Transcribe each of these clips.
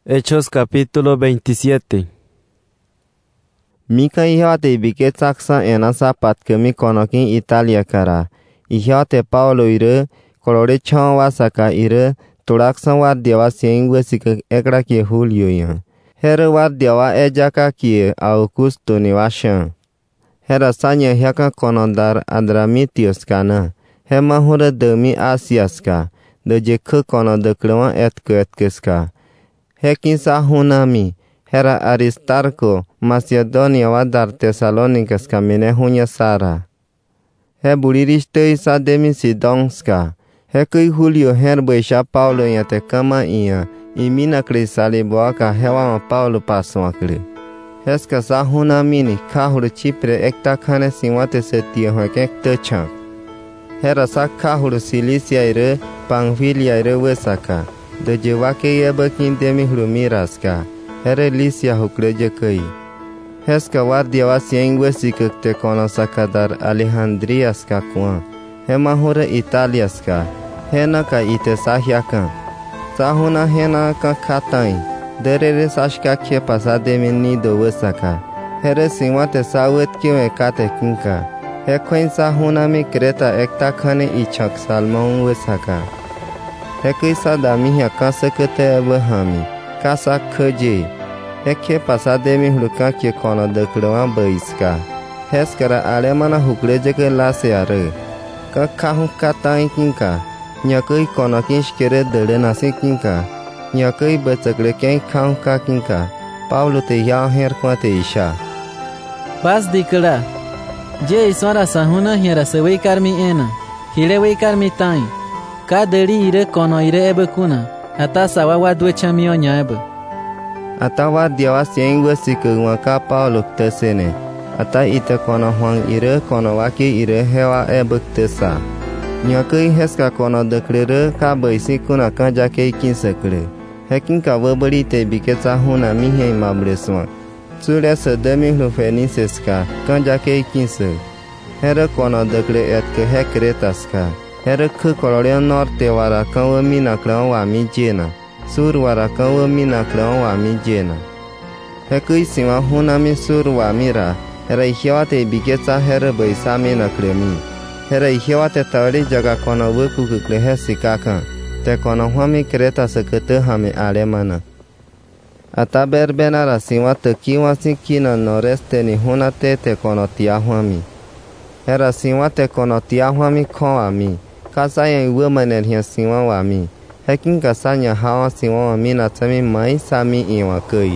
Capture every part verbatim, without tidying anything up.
Hechos capítulo veintisiete. Mika ihoate bike saksa enasa patkemi konokin Italia kara. Ihoate Paulo ire, kolore chon wasaka ire, turaksan war dewa sien wesika ekra ki Julio yan. Here war dewa ejaka ki Augusto ni washan. Hera sanya heka konondar Adramitios kana. Hema hure demi Asiaska. De jekhe kono de klewan etke etkeska. Hekin sa hunami. Hera Aristarco, Macedonia wa dar Thessalonikas kamene hunya sara. He buririste sa demi Sidonska. He kui Julio her boisha Paulo yate kama iya. Imina krisali boaka hewa ma Paulo paso akli. Heska sa hunamini kahur Chipre ekta khane siwate setia hoke ekta. Hera sa kahur Cilicia ire, Pamphylia ire wesaka. De jewake yebakin demi hrumiraska. Here Lycia hukleje kai. Heska war dewa sien wesikak te konosaka dar Alejandriaska kuan. Hema hure Italiaska. Hena ka ite sahyakan. Sahuna hena ka katain. Derere sashka ke pasademi nido wesaka. Here sinwate sawet kiwe kate kinka. He kwen sahuna mi kreta ekta khane ichak salmon wesaka. He kisa dami hya kasekete ebahami. Kasa khaje. Heke pasademi hluka ke kono deklewa baiska. Heskara alemana hukleje ke laseare. Ka kahu katain kinka. Nyakoi kono kinshkere dele nasi kinka. Nyakoi becakle ken kahu ka kinka. Paulo te ya her kwate isha. Bas dikla. Je isora sahuna hiera se wei karmi ena. Hile wei karmi tain. Ka deli ire kono ire ebe kuna. Ata sawa wa dwe chamio nya ebe. Ata wa dewa sien wesiku waka Paulo tesene. Ata ite kono huang ire kono waki ire hewa ebe tesa. Nyakoi heska kono deklere ka baisi kuna kan jake kinsekle. Hekin ka wabari te biketa huna mihe mabreswa. Tsule se demi hlufeniseska kan jake kinse. Here kono dekle etke hekretaska. Here ke kolorian norte wara kan wamina klan wami jena. Sur wara kan wamina klan wami jena. Hekui siwa hunami sur wamira. Here hiwate biketa here baisami na klemi. Here hiwate tawri jaga kono wuku kukle hesikakan. Te kono hami kreta sekete hami alemana. Ata berbenara siwa tekiwa sikina noreste ni hunate te kono tiahwami. Hera siwa te kono tiahwami koami. Kasaya iwemaner hiya siwa wami. Hekin kasanya hawa siwa wami na tami mai sami iwa kai.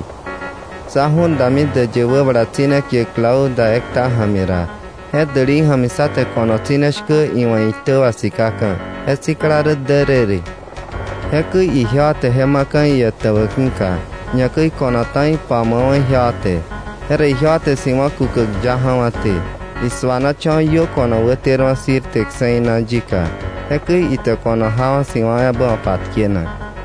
Sahun dami de jewe baratina ke klau da ekta hamira. He deri hamisa te kono tineshke iwa itewa sikaka. He sikarare derere. Heku ihya te hemakan yetawakinka. Nyakoi konatai pamawan hyate. Here hyate siwa kukuk jahawate. Iswana chon yo kono weterwa sir teksaina jika. Hekui ite kono hawa siwa eba patkiena.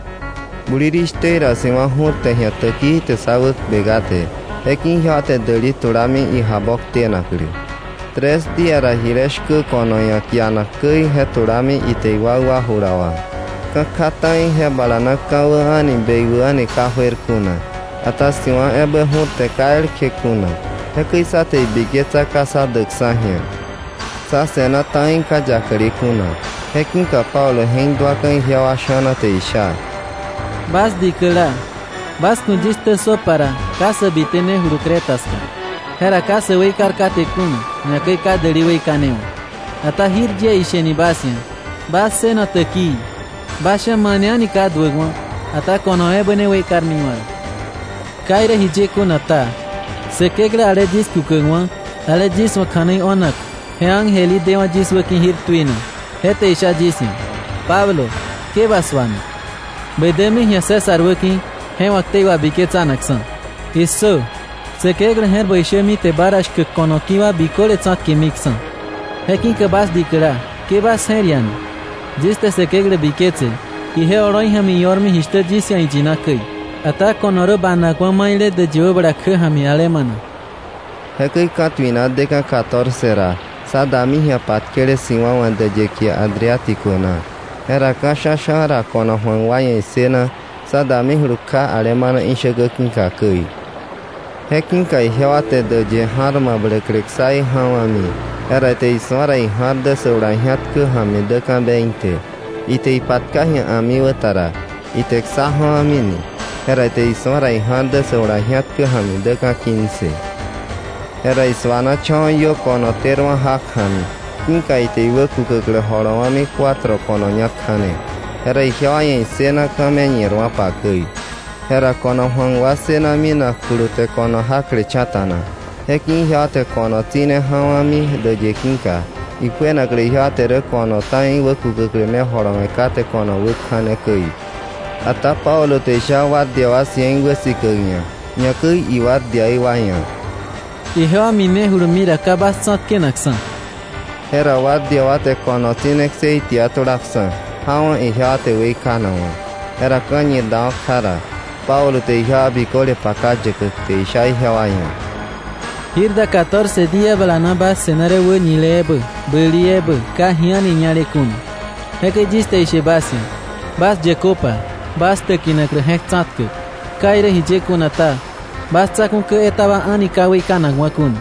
Buririshte siwa hurte hyataki te sawuk begate. Hekin hyate deli turami i habok tenakli. Tres diara hireshku kono yakiana kui he turami ite iwawa hurawa. Kakatai he balana kawa ani beigu ani kahwer kuna. Ata siwa ebe hurte kael ke kuna. Hekui sate bigeta kasa deksa hia. Sa sena tain ka jakari kuna. Hekin ka Paulo hendwa kan hiawa shana te isha. Bas dikla. Bas kujiste sopara. Kasa bitene hurukretaska. Hera kasa wei karkate kuna. Nyakei ka deli wei kaneo. Ata hirje isheni basyan. Bas sena teki. Basha maniani ka dwegwa. Ata kono ebene wei karmiwal. Kaire hije kuna ta. Sekegla ale jis kukengwa. Ale jis wakanei onak. Heang heli dewa jis wakin hir tuina. Hete isha jisim. Pablo, ke baswani. Bedemi hiya Cesar wakin. Hen wakte wa biketa naksan. Isso. Sekegla her boishemi te barash ke kono kiwa bikole tsak kimiksan. Hekin ke bas dikra. Ke bas heriani. Jiste sekegla biketse. Ihe oroi hami yormi hishte jisya ijinakai. Ata konoro banakwa maile de jiwa barakhe hami alemana. Hekui katwina deka catorce ra. Sadami hiya patkele siwa wande jekia Adriatico na. Era kasha shara kono huangwaya isena. sadami hurukha alemana inshaga kinka kui. Hekinka ihewate de je harma blekrek sai hawami. Era te isora i harda sobre hiat ke hami de kambeinte. Ite ipatka hi ami watara. Ite ksaho amini. Era te isora i harda sobre hiat ke hami de ka quince. Era iswana chon yo kono terwa hak hami. Kinka ite iwe kukekle horowami cuatro kono nyakhane. Era ihewa yen sena kame nyerwa pakui. Era kono hwangwa sena mina kulute kono hakle chatana. Hekin hiate kono tine hawami de je kinka. Ikwena kle hiate re kono tani iwe kukekle me horome kate kono wukhane kui. Ata Paulo te sha wadia wasien wesikenya. Nyakui iwadia iwanya. Ihewa mine hurumira kabasat kenaksan. Era wadia wate kono tine ksei tiatulaksan. Hawan ihate weikanawa. Era kanyi dao kara. Paulo te iha bicole pakajek te isha ihawanya. Hirda catorce dia balana bas senare we nilebe, beliebe, kahiani nyale kun. Heke jiste ishe basi. Bas jekopa, bas te kinakre hektsatke. Kaire hije kunata. Bas tsakun ke etaba ani kawe kanagwa kun.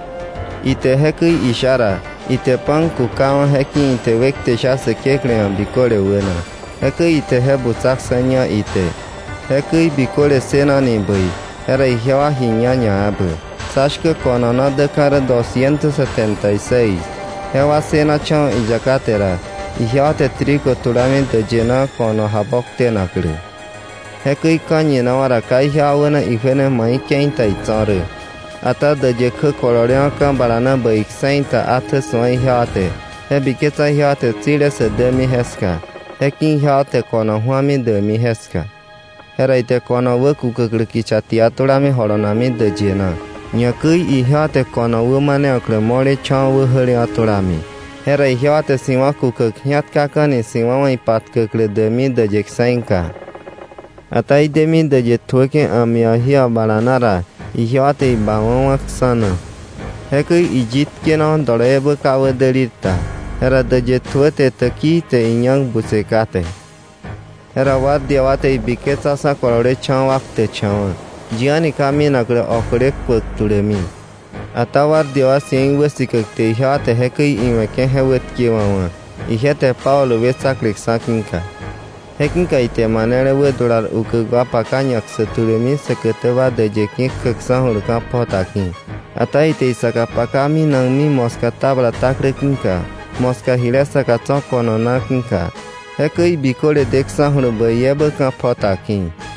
Ite heke ishara. Ite pan kukawan heki ite wekte shase kekle an bicole wena. Heke ite hebu tsaksanya ite. Heke bicole sena ni bui. Era ihewa hinyanya abu. Sashke kono na declara doscientos setenta y seis. Hewa sena chan ijakatera. Ihewa te trigo tulami de jena kono habokte nakle. Heke kanyi na wara kai hewa wena ifene mai kenta itzare. Ata de je ke kolorian kan balana baik sainta ate soin hiate. He biketa hiate tire se demi heska. Hekin hiate kono huami demi heska. Hera ite kono weku kekleki chatiatulami horonami de jena. Nyakui ihate kono wumane okle mole chan wuheli atulami. Hera ihate siwa kukek hiat kakani siwa wai pat kekle demi de jeksainka. Ata i demi de je tueke amia hia balanara. Ihiate ibangon waksana. Heke ijit kena dorebe kawe delita. Hera deje tuete teki te inyang busekate. Hera wadia wate ibiketa sa kolore chan wakte chan. Jiani kami nakle okrek pek tulemi. Ata wadia wasien wesikek te ihate heke imeke hewet kiwawa. Ihete Paulo wesaklek sakinka. Hekinka ite manere we dolar ukegwa pakanyak setulemi seketeba de jekin keksan hurka potakin. Ata ite isaka pakami nang mi moska tabla takre kinka. Moska hilesa ka tson kono na kinka. Heke ibikole deksan hurba yebe ka potakin.